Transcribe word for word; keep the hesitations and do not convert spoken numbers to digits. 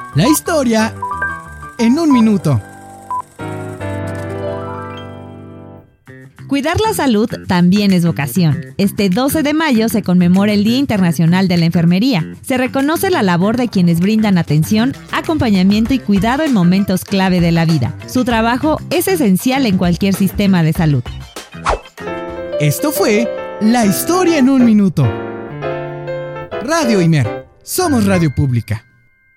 La historia en un minuto. Cuidar la salud también es vocación. Este doce de mayo se conmemora el Día Internacional de la Enfermería. Se reconoce la labor de quienes brindan atención, acompañamiento y cuidado en momentos clave de la vida. Su trabajo es esencial en cualquier sistema de salud. Esto fue La historia en un minuto. Radio Imer. Somos radio pública.